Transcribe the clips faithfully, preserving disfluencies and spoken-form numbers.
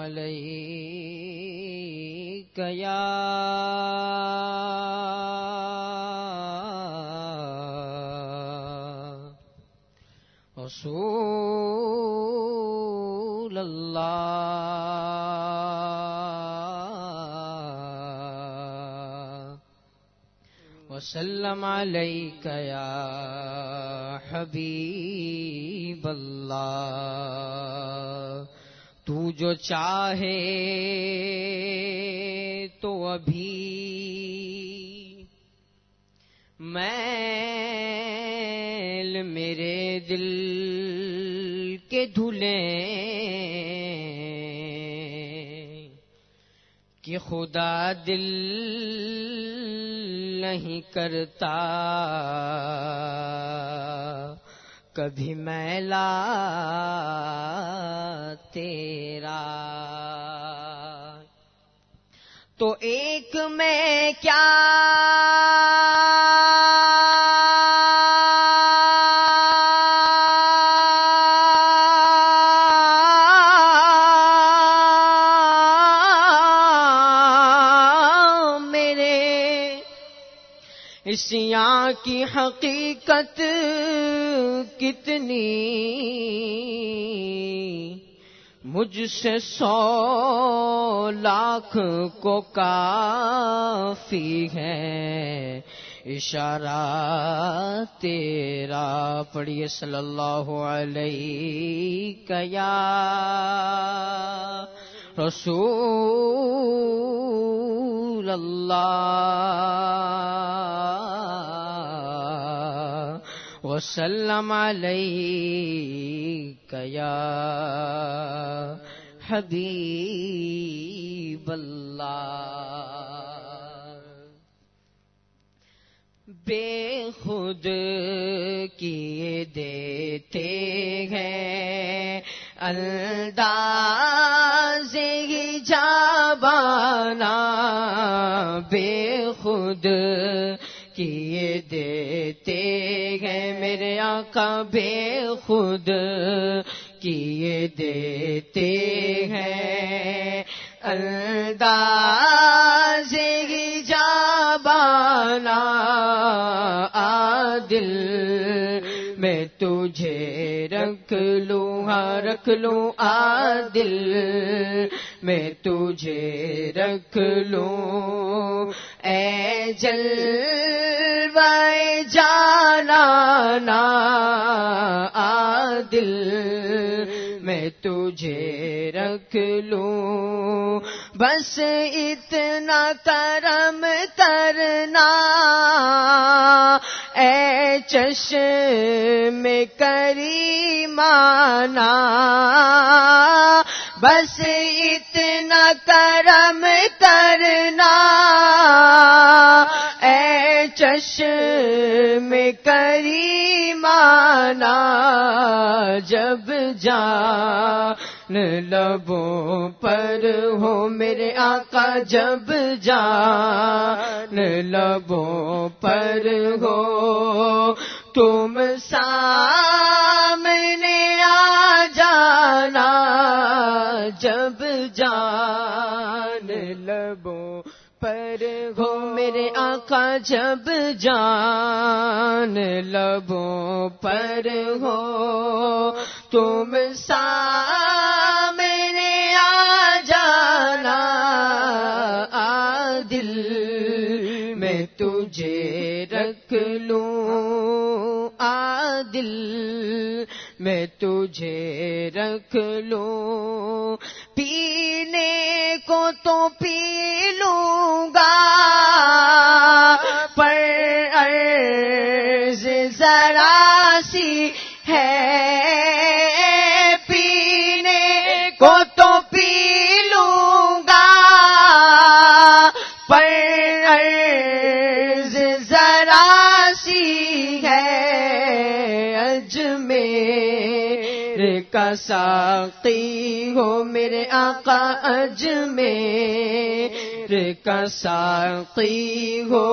علیک یا رسول اللہ وسلم علیک یا حبیب اللہ تو جو چاہے تو ابھی میل میرے دل کے دھلیں کہ خدا دل نہیں کرتا کبھی میلا تیرا تو ایک میں کیا اس یہاں کی حقیقت کتنی مجھ سے سو لاکھ کو کافی ہے اشارہ تیرا پڑھیے صلی اللہ علیہ یا رسول اللہ وسلم علیک یا حبیب اللہ بے خود کیے دیتے ہیں انداز ہی جابانا بے خود کیے دیتے ہیں میرے آقا بے خود کیے دیتے ہیں انداز ہی جابانا عادل میں تجھے رکھ لوں ہاں رکھ لوں عادل میں تجھے رکھ لوں اے جلوائے جانانا عادل میں تجھے رکھ لوں بس اتنا کرم کرنا اے چشم کریمانہ بس اتنا کرم کرنا اے چشم کریمانہ جب جان لبوں پر ہو میرے آقا جب جان لبوں پر ہو تم سامنے آ جانا جب جان لبوں پر ہو میرے آقا جب جان لبوں پر ہو تم سامنے آ جانا عادل میں تجھے رکھ لوں عادل میں تجھے رکھ لوں پینے کو تو پی لوں گا پر عرض ذرا سی ہے پینے کو تو پی لوں گا پر عرض ذرا سی ہے اجمیر کا ساقی ہو میرے آقا اجمیر کا ساقی ہو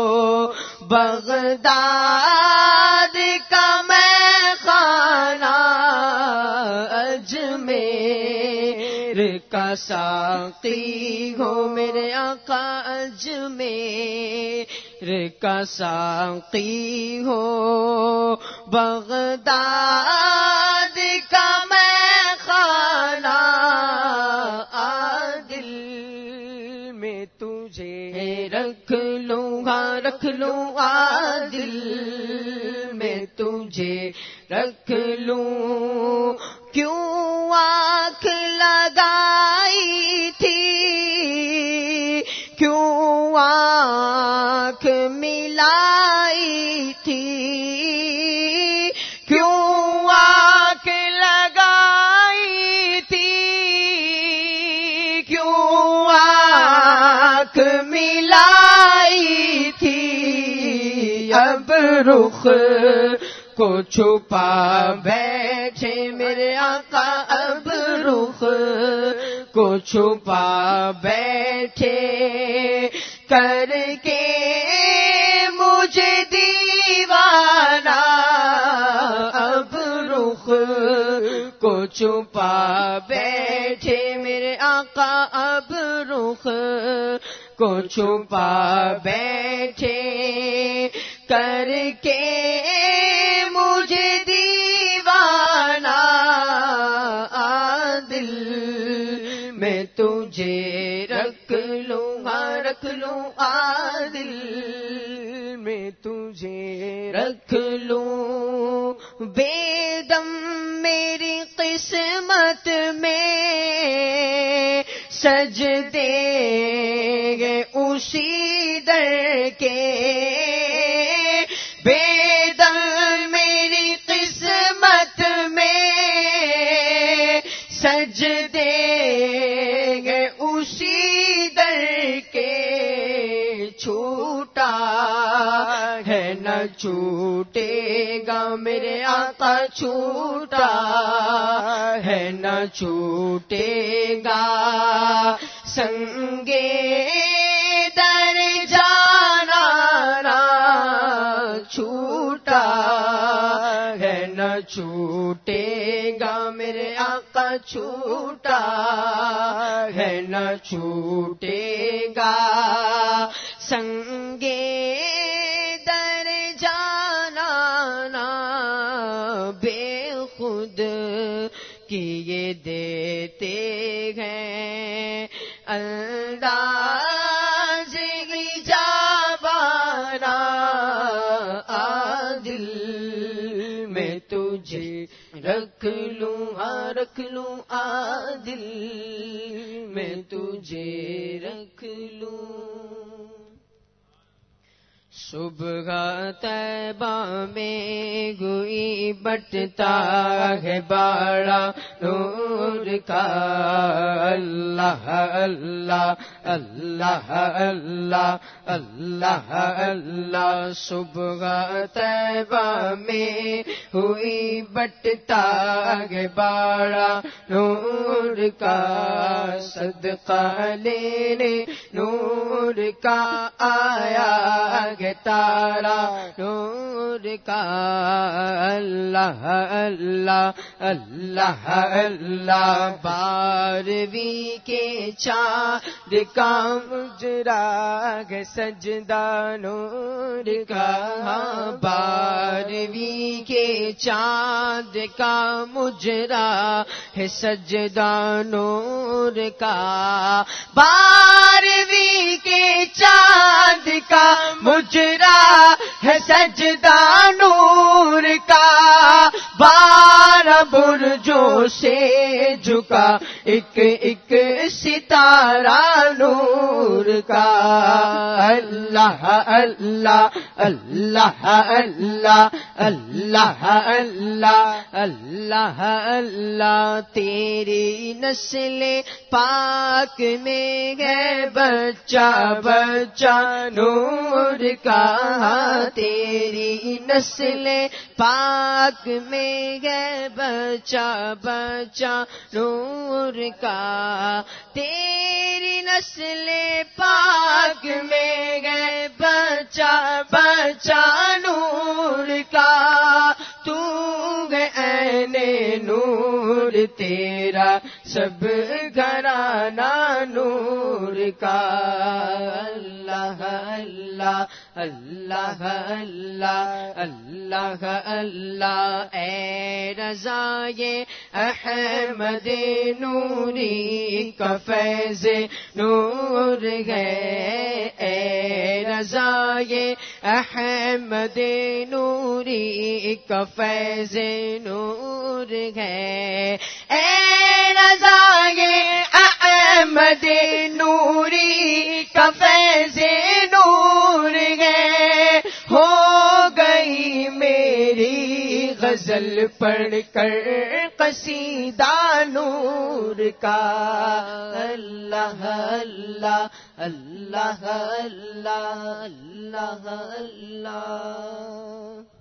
بغداد کا میں خانہ اجمیر کا کا ساقی ہو میرے آقا اجمیر کا ساقی ہو بغداد کا میں خانہ عادل میں تجھے رکھ لوں گا رکھ لوں عادل میں تجھے رکھ لوں کیوں آنکھ لگائی تھی کیوں آنکھ ملائی تھی کیوں آنکھ لگائی تھی کیوں آنکھ ملائی تھی اب رخ کو چھپا بیٹھے میرے آقا اب رخ کو چھپا بیٹھے کر کے مجھے دیوانہ اب رخ کو چھپا بیٹھے میرے آقا اب رخ کو چھپا بیٹھے کر کے مجھے دیوانہ عادل میں تجھے رکھ لوں گا رکھ لوں عادل میں تجھے رکھ لوں بے دم میری قسمت میں سجدے گے اسی در کے بے دم میری قسمت میں سجدے گے اسی در کے چھوٹا ہے نہ چھوٹے گا میرے آقا چھوٹا ہے نہ چھوٹے گا سنگے در جانا نہ چھوٹا ہے نہ چھوٹے گا میرے آقا چھوٹا ہے نہ چھوٹے گا سنگے در جانا نہ بے خود کیے دیتے ہیں انداز ایجابانہ عادل میں تجھے رکھ لوں ہاں رکھ لوں عادل میں تجھے رکھ لوں صبح طیبہ میں گوئی بٹتا ہے باڑا نور کا اللہ اللہ اللہ اللہ اللہ اللہ صبح طیبہ میں ہوئی بٹتا ہے باڑا نور کا صدقہ لینے نور کا آیا گے تارا نور کا اللہ اللہ اللہ اللہ بارہویں کے چاند کا مجرا ہے سجدہ نور کا بارہویں کے چاند کا مجرا ہے سجدہ نور کا بارہویں کے چاند کا مجرا ہے سجدہ نور کا بارہ برجوں سے جھکا ایک ایک ستارہ نور کا اللہ اللہ اللہ اللہ اللہ اللہ اللہ اللہ تیری نسل پاک میں ہے بچہ بچہ نور کا تیری نسل پاک میں ہے بچہ بچہ نور کا تیری نسل پاک میں ہے بچہ بچہ نور کا تو ہے عین نور تیرا سب گھرانہ نور کا اللہ اللہ اللہ اللہ اللہ اللہ اے رضائے احمد نوری کا فیض نور ہے اے رضائے احمد نوری کا فیض نور ہے اے رضائے احمد نوری کا فیض نور ہے ہو گئی میری غزل پڑھ کر قصیدہ نور کا اللہ اللہ اللہ اللہ اللہ اللہ